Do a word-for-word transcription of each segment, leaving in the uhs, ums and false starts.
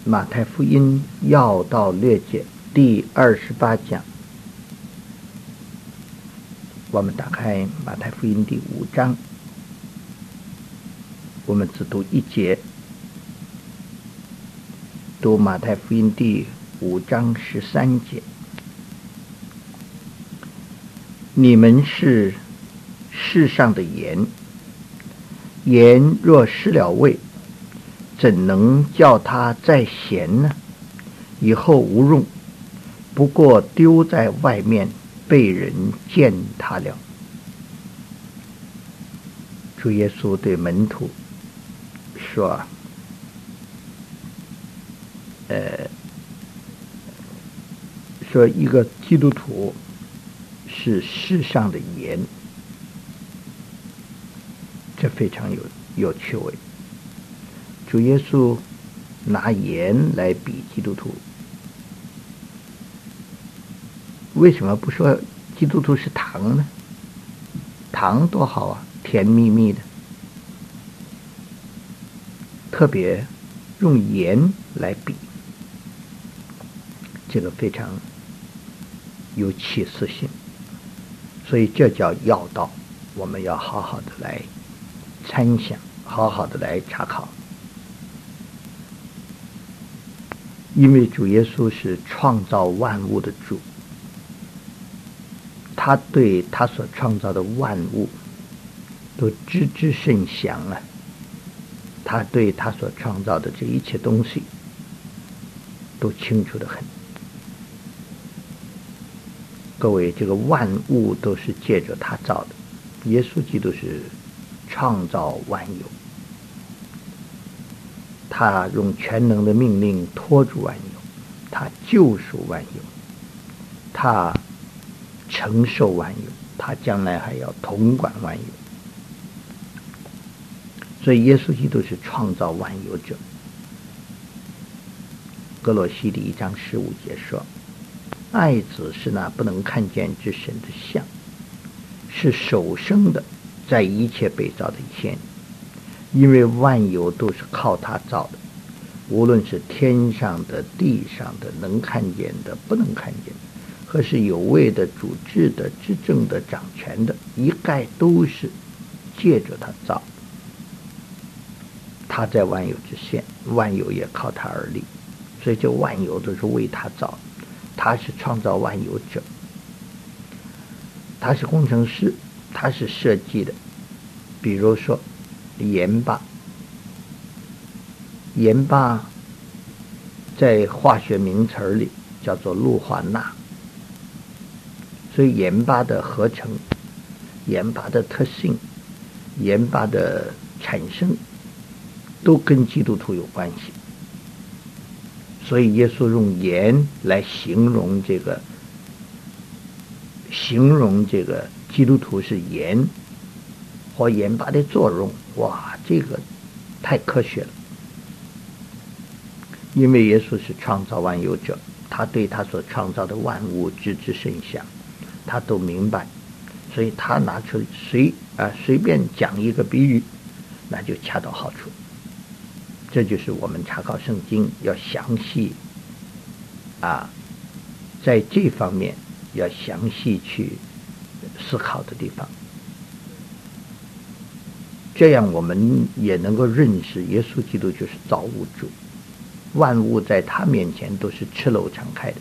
马太福音要道略解第二十八讲，我们打开马太福音第五章，我们只读一节，读马太福音第五章十三节。你们是世上的盐，盐若失了味，怎能叫它再咸呢？以后无用，不过丢在外面，被人践踏了。主耶稣对门徒说，呃，说一个基督徒是世上的盐，这非常有有趣味。主耶稣拿盐来比基督徒，为什么不说基督徒是糖呢？糖多好啊，甜蜜蜜的。特别用盐来比，这个非常有启示性，所以这叫要道，我们要好好的来参想，好好的来查考。因为主耶稣是创造万物的主，他对他所创造的万物都知之甚详啊，他对他所创造的这一切东西都清楚得很。各位，这个万物都是借着他造的，耶稣基督是创造万有，他用全能的命令托住万有，他救赎万有，他承受万有，他将来还要统管万有。所以耶稣基督是创造万有者。哥罗西第一章十五节说，爱子是那不能看见之神的像，是首生的，在一切被造的以前，因为万有都是靠他造的，无论是天上的地上的，能看见的不能看见的，和是有位的主治的执政的掌权的，一概都是借着他造。他在万有之先，万有也靠他而立，所以这万有都是为他造，他是创造万有者，他是工程师，他是设计的。比如说盐巴，盐巴在化学名词里叫做氯化钠，所以盐巴的合成、盐巴的特性、盐巴的产生都跟基督徒有关系。所以耶稣用盐来形容这个形容这个基督徒是盐或盐巴的作用，哇，这个太科学了。因为耶稣是创造万有者，他对他所创造的万物知之甚详，他都明白，所以他拿出随啊随便讲一个比喻，那就恰到好处。这就是我们查考圣经要详细啊，在这方面要详细去思考的地方。这样我们也能够认识耶稣基督就是造物主，万物在他面前都是赤露敞开的。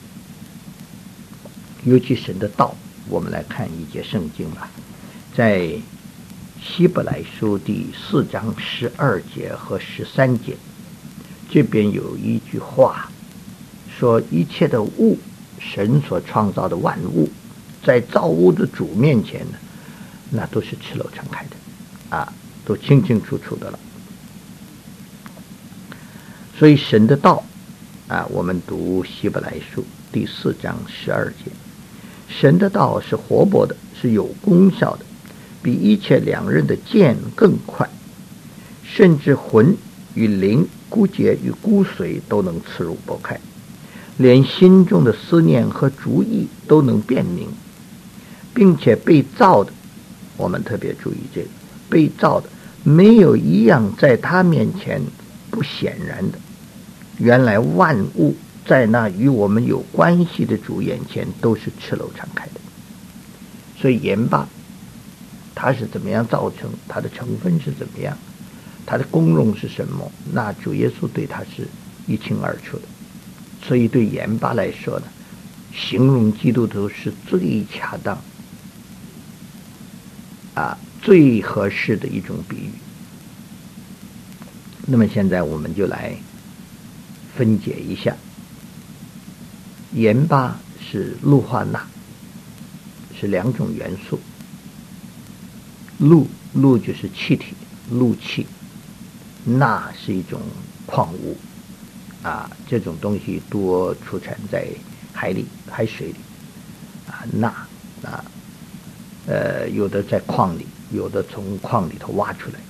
尤其神的道，我们来看一节圣经吧，在希伯来书第四章十二节和十三节，这边有一句话说，一切的物，神所创造的万物，在造物的主面前呢，那都是赤裸敞开的啊，都清清楚楚的了。所以神的道啊，我们读希伯来书第四章十二节，神的道是活泼的，是有功效的，比一切两刃的剑更快，甚至魂与灵、骨节与骨髓都能刺入剥开，连心中的思念和主意都能辨明，并且被造的，我们特别注意这个，被造的没有一样在他面前不显然的， 原来万物在那与我们有关系的主眼前都是赤裸敞开的。所以盐巴它是怎么样造成，它的成分是怎么样，它的功用是什么，那主耶稣对它是一清二楚的。所以对盐巴来说呢，形容基督徒是最恰当啊，最合适的一种比喻。那么现在我们就来分解一下，盐巴是氯化钠，是两种元素。氯氯就是气体，氯气；钠是一种矿物啊，这种东西多出产在海里、海水里啊。钠啊，呃，有的在矿里，有的从矿里头挖出来。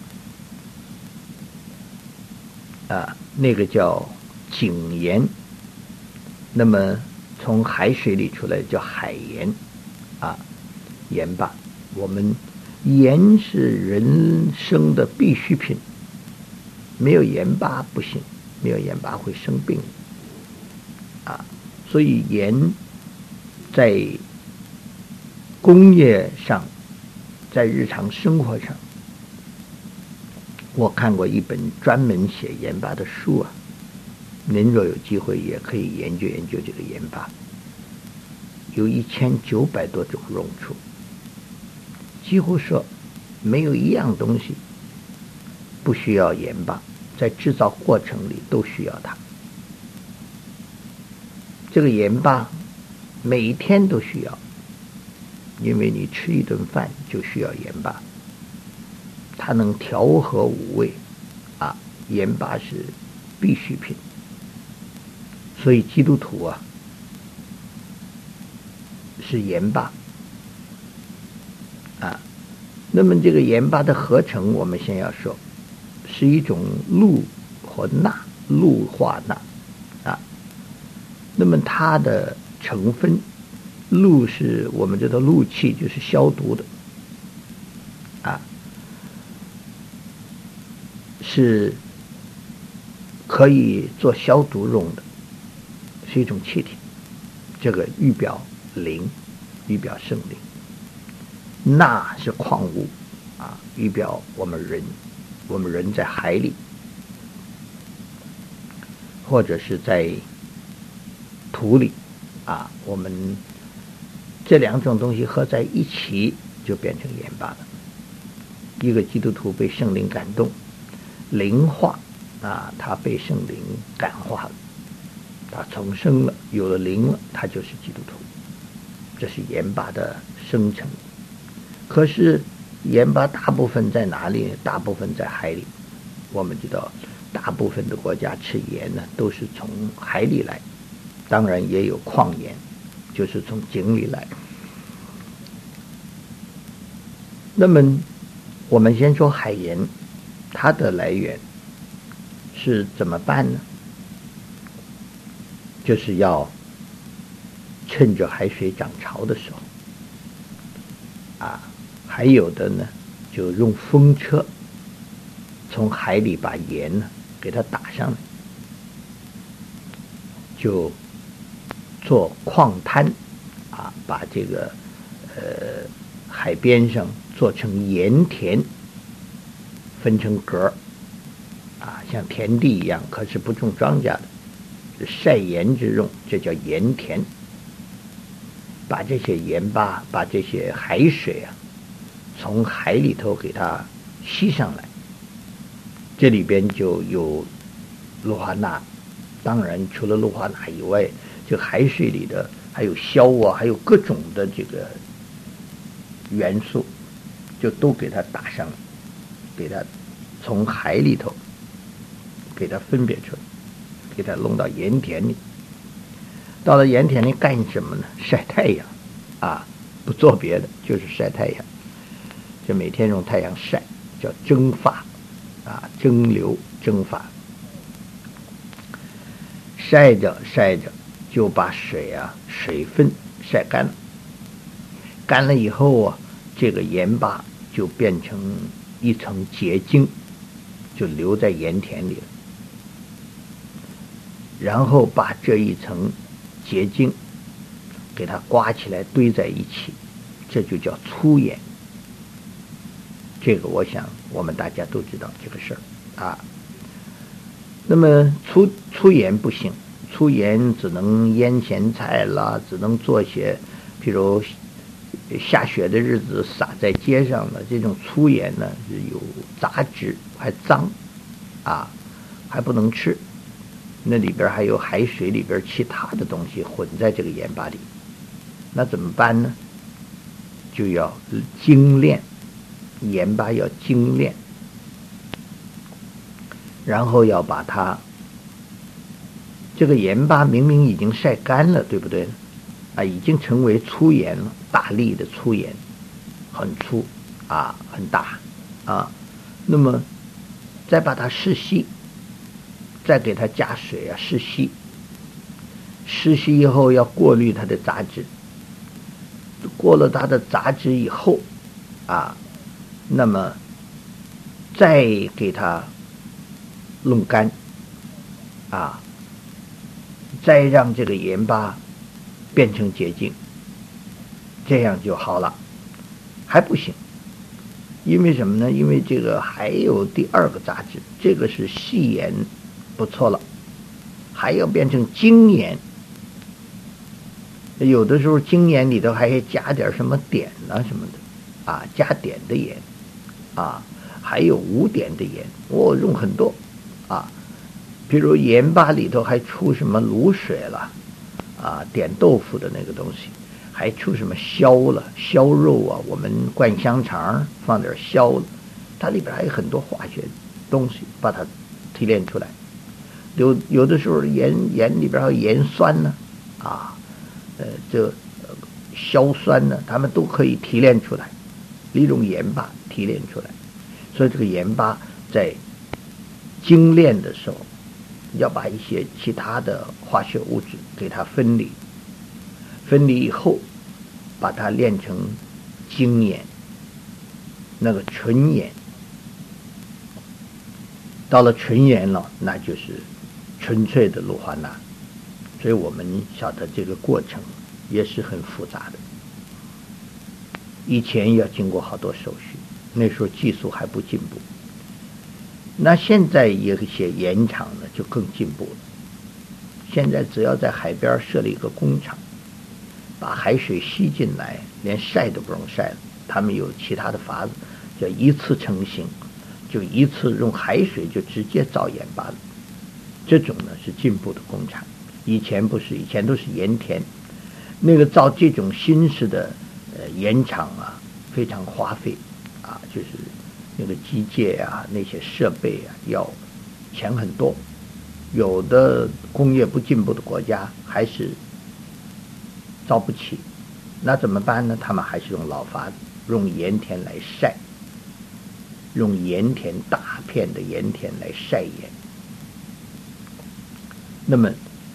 啊，那个叫井盐，那么从海水里出来叫海盐，啊，盐巴。我们盐是人生的必需品，没有盐巴不行，没有盐巴会生病，啊，所以盐在工业上，在日常生活上。我看过一本专门写盐巴的书啊，您若有机会也可以研究研究这个盐巴，有一千九百多种用处，几乎说没有一样东西不需要盐巴，在制造过程里都需要它。这个盐巴每天都需要，因为你吃一顿饭就需要盐巴，它能调和五味啊，盐巴是必需品。所以基督徒啊是盐巴啊。那么这个盐巴的合成，我们先要说是一种氯和钠，氯化钠啊。那么它的成分，氯是我们知道氯气就是消毒的啊，是可以做消毒用的，是一种气体，这个预表灵，预表圣灵。钠是矿物啊，预表我们人，我们人在海里或者是在土里啊，我们这两种东西合在一起就变成盐巴了。一个基督徒被圣灵感动灵化啊，他被圣灵感化了，他重生了，有了灵了，他就是基督徒。这是盐巴的生成。可是盐巴大部分在哪里？大部分在海里。我们知道大部分的国家吃盐呢都是从海里来，当然也有矿盐，就是从井里来。那么我们先说海盐，它的来源是怎么办呢？就是要趁着海水涨潮的时候啊，还有的呢就用风车从海里把盐呢给它打上来，就做矿滩啊，把这个呃海边上做成盐田，分成格啊，像田地一样，可是不种庄稼的，是晒盐之用，这叫盐田。把这些盐巴，把这些海水啊，从海里头给它吸上来，这里边就有氯化钠。当然除了氯化钠以外，这个海水里的还有硝啊，还有各种的这个元素，就都给它打上来，给它从海里头给它分别出来，给它弄到盐田里。到了盐田里干什么呢？晒太阳啊，不做别的，就是晒太阳。就每天用太阳晒，叫蒸发啊，蒸馏蒸发。晒着晒着就把水啊水分晒干了，干了以后啊，这个盐巴就变成一层结晶，就留在盐田里了。 然后把这一层结晶给它刮起来堆在一起，这就叫粗盐。这个我想我们大家都知道这个事儿啊。那么粗粗盐不行，粗盐只能腌咸菜啦，只能做些譬如下雪的日子撒在街上了，这种粗盐呢是有杂质，还脏啊，还不能吃。那里边还有海水里边其他的东西混在这个盐巴里，那怎么办呢？就要精炼，盐巴要精炼，然后要把它，这个盐巴明明已经晒干了，对不对？啊，已经成为粗盐了，大粒的粗盐，很粗啊，很大啊。那么再把它试稀，再给它加水啊，试稀。试稀以后要过滤它的杂质，过了它的杂质以后啊，那么再给它弄干啊，再让这个盐巴变成结晶，这样就好了。还不行，因为什么呢？因为这个还有第二个杂质，这个是细盐不错了，还要变成精盐。有的时候精盐里头还加点什么碘啊什么的啊，加碘的盐啊，还有无碘的盐，我、哦、用很多啊。比如盐巴里头还出什么卤水了啊，点豆腐的那个东西，还出什么硝了，硝肉啊，我们灌香肠放点硝了，它里边还有很多化学东西把它提炼出来。有有的时候盐盐里边还有盐酸呢啊，呃这呃硝酸呢，它们都可以提炼出来，利用盐巴提炼出来。所以这个盐巴在精炼的时候，要把一些其他的化学物质给它分离，分离以后把它炼成精盐，那个纯盐。到了纯盐了，那就是纯粹的氯化钠。所以我们晓得这个过程也是很复杂的，以前要经过好多手续，那时候技术还不进步。那现在有一些盐厂呢就更进步了，现在只要在海边设立一个工厂，把海水吸进来，连晒都不用晒了，他们有其他的法子，叫一次成型，就一次用海水就直接造盐巴了。这种呢是进步的工厂，以前不是，以前都是盐田。那个造这种新式的呃盐厂啊，非常花费啊，就是那个机械啊，那些设备啊，要钱很多。有的工业不进步的国家还是造不起，那怎么办呢？他们还是用老法子，用盐田来晒，用盐田大片的盐田来晒盐。那么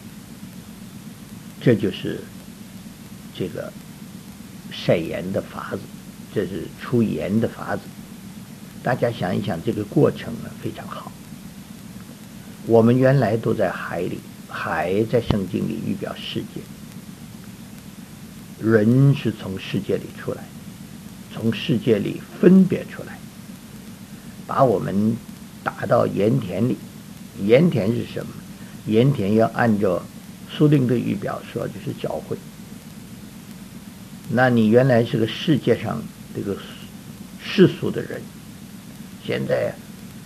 这就是这个晒盐的法子，这是出盐的法子。大家想一想，这个过程呢非常好。我们原来都在海里，海在圣经里预表世界，人是从世界里出来，从世界里分别出来，把我们打到盐田里。盐田是什么？盐田要按照苏定的预表说，就是教会。那你原来是个世界上这个世俗的人，现在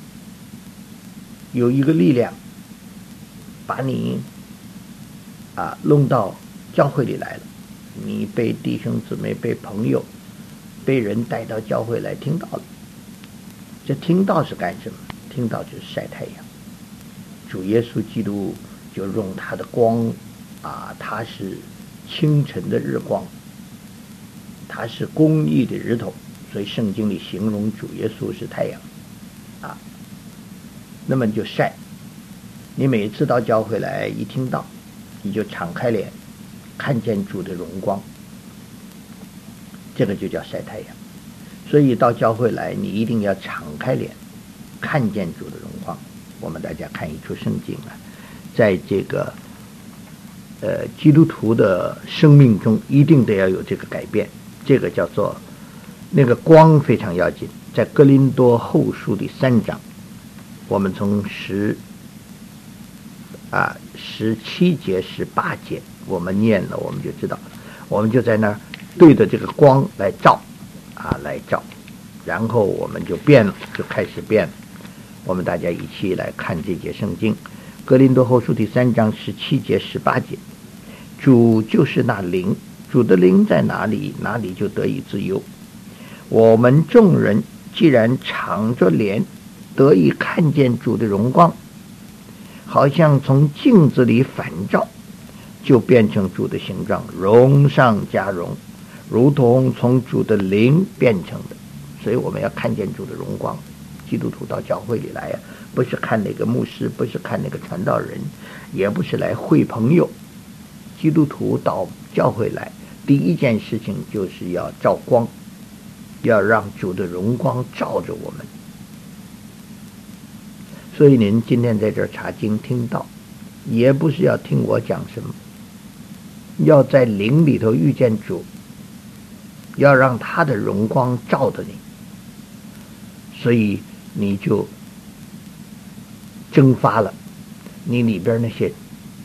有一个力量把你啊弄到教会里来了，你被弟兄姊妹、被朋友、被人带到教会来听到了。这听到是干什么？听到就是晒太阳。主耶稣基督就用他的光啊，他是清晨的日光，他是公义的日头，所以圣经里形容主耶稣是太阳啊。那么你就晒，你每次到教会来一听到，你就敞开脸看见主的荣光，这个就叫晒太阳。所以到教会来，你一定要敞开脸看见主的荣光。我们大家看一出圣经啊， 在这个呃基督徒的生命中一定得要有这个改变，这个叫做那个光非常要紧。在哥林多后书第三章，我们从十啊十七节十八节我们念了，我们就知道，我们就在那儿对着这个光来照啊来照，然后我们就变了，就开始变了。我们大家一起来看这节圣经，哥林多后书第三章十七节十八节，主就是那灵，主的灵在哪里，哪里就得以自由。我们众人既然敞着脸得以看见主的荣光，好像从镜子里反照，就变成主的形状，荣上加荣，如同从主的灵变成的。所以我们要看见主的荣光。基督徒到教会里来啊，不是看那个牧师，不是看那个传道人，也不是来会朋友。基督徒到教会来，第一件事情就是要照光，要让主的荣光照着我们。所以您今天在这儿查经听到，也不是要听我讲什么，要在灵里头遇见主，要让他的荣光照着你，所以你就蒸发了，你里边那些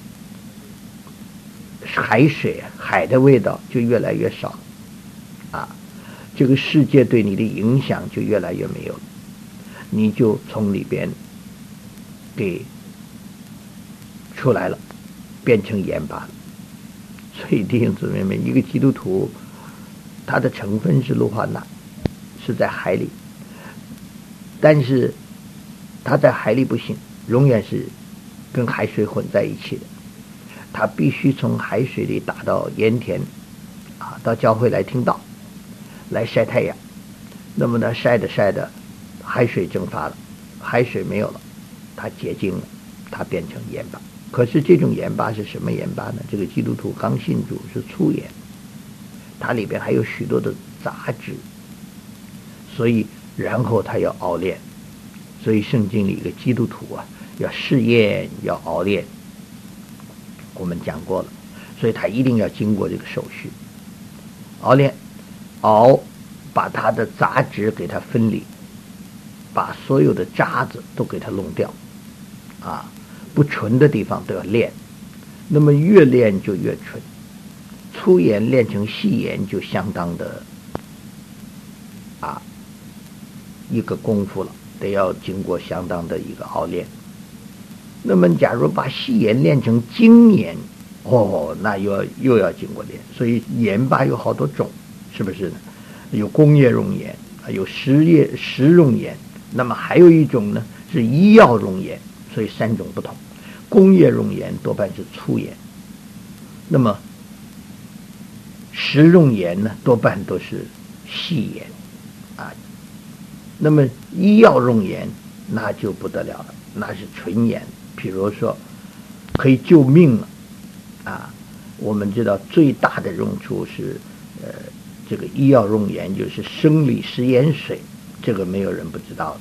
海水海的味道就越来越少啊，这个世界对你的影响就越来越没有了，你就从里边给出来了，变成盐巴了。所以弟兄姊妹们，一个基督徒它的成分是氯化钠，是在海里，但是它在海里不行，永远是跟海水混在一起的，它必须从海水里打到盐田啊，到教会来听道，来晒太阳。那么呢，晒的晒的，海水蒸发了，海水没有了，它结晶了，它变成盐巴。可是这种盐巴是什么盐巴呢？这个基督徒刚信主是粗盐，它里边还有许多的杂质，所以然后他要熬炼。所以圣经里一个基督徒啊，要试验，要熬炼，我们讲过了，所以他一定要经过这个手续，熬炼，熬，把他的杂质给它分离，把所有的渣子都给它弄掉啊，不纯的地方都要炼，那么越炼就越纯，粗盐炼成细盐就相当的啊一个功夫了，得要经过相当的一个熬炼。那么假如把细盐炼成精盐，哦，那又要又要经过炼。所以盐巴有好多种，是不是呢？有工业用盐，有食业食用盐，那么还有一种呢是医药用盐，所以三种不同。工业用盐多半是粗盐，那么食用盐呢多半都是细盐啊。那么医药用盐那就不得了了，那是纯盐，比如说可以救命了啊。我们知道最大的用处是呃这个医药用盐就是生理食盐水，这个没有人不知道的，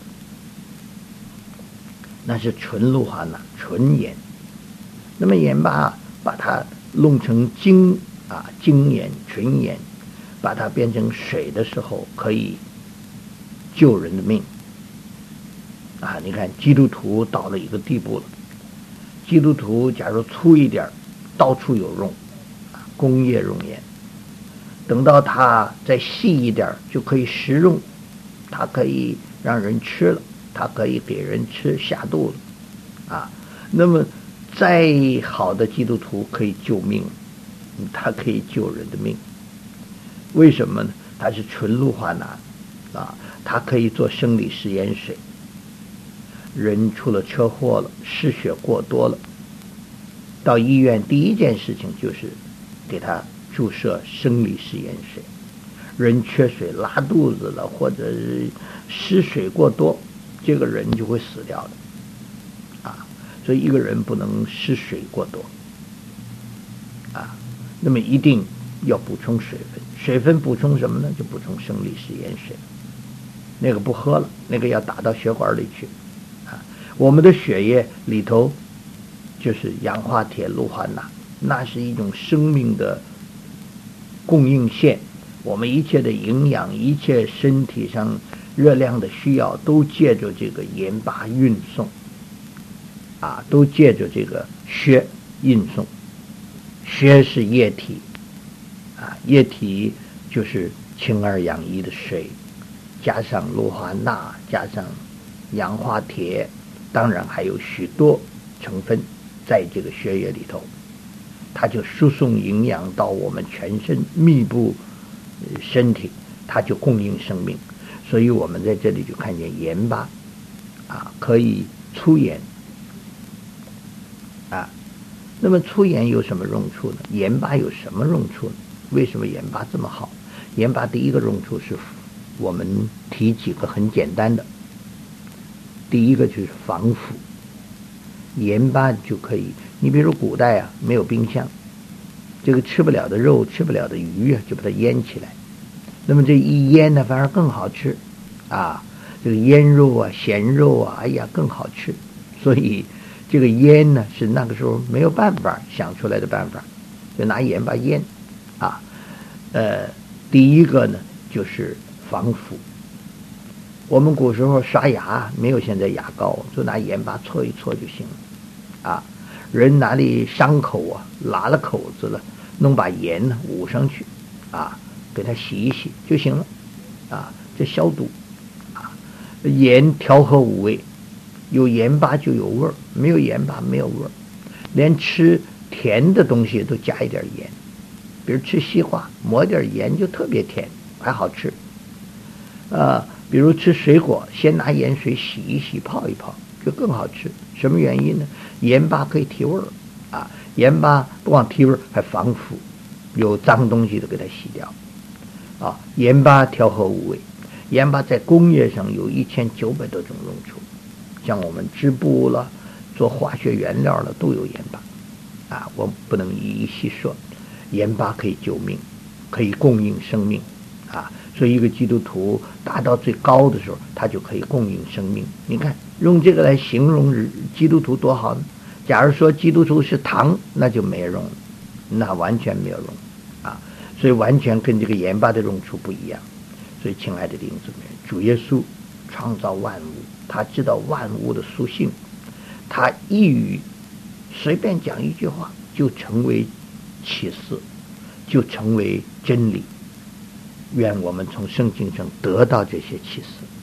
那是纯氯化钠，纯盐。那么盐巴把它弄成精啊精盐纯盐，把它变成水的时候可以救人的命啊！你看基督徒到了一个地步了，基督徒假如粗一点，到处有用啊，工业用盐。等到他再细一点，就可以食用，它可以让人吃了，它可以给人吃下肚子啊。那么再好的基督徒可以救命，它可以救人的命。为什么呢？它是纯氯化钠啊，它可以做生理食盐水。人出了车祸了，失血过多了，到医院第一件事情就是给他注射生理食盐水。人缺水拉肚子了，或者是失水过多，这个人就会死掉的啊。所以一个人不能失水过多啊，那么一定要补充水分。水分补充什么呢？就补充生理食盐水，那个不喝了，那个要打到血管里去啊。我们的血液里头就是氧化铁、氯化钠，那是一种生命的供应线。我们一切的营养，一切身体上热量的需要，都借着这个盐巴运送啊，都借着这个血运送。血是液体啊，液体就是氢二氧一的水，加上氯化钠，加上氧化铁，当然还有许多成分在这个血液里头，它就输送营养到我们全身密布身体，它就供应生命。所以我们在这里就看见盐巴啊，可以除盐啊。那么除盐有什么用处呢？盐巴有什么用处呢？为什么盐巴这么好？盐巴第一个用处是，我们提几个很简单的。第一个就是防腐，盐巴就可以。你比如古代啊，没有冰箱，这个吃不了的肉、吃不了的鱼啊，就把它腌起来。那么这一腌呢，反而更好吃啊！这个腌肉啊、咸肉啊，哎呀，更好吃。所以这个腌呢，是那个时候没有办法想出来的办法，就拿盐巴腌啊。呃，第一个呢就是防腐。我们古时候刷牙没有现在牙膏，就拿盐巴搓一搓就行了啊。人哪里伤口啊，拉了口子了，弄把盐呢捂上去啊，给它洗一洗就行了啊，这消毒啊。盐调和五味，有盐巴就有味儿，没有盐巴没有味儿。连吃甜的东西都加一点盐，比如吃西瓜抹点盐就特别甜，还好吃。呃，比如吃水果，先拿盐水洗一洗泡一泡就更好吃。什么原因呢？盐巴可以提味儿啊，盐巴不光提味儿还防腐，有脏东西都给它洗掉啊。盐巴调和五味，盐巴在工业上有一千九百多种用处，像我们织布了、做化学原料了都有盐巴啊，我不能一一细说。盐巴可以救命，可以供应生命啊，所以一个基督徒达到最高的时候，他就可以供应生命。你看用这个来形容基督徒多好呢？假如说基督徒是糖，那就没用，那完全没有用啊，所以完全跟这个盐巴的用处不一样。所以亲爱的弟兄姊妹，主耶稣创造万物，他知道万物的属性，他一语随便讲一句话就成为启示，就成为真理。愿我们从圣经上得到这些启示。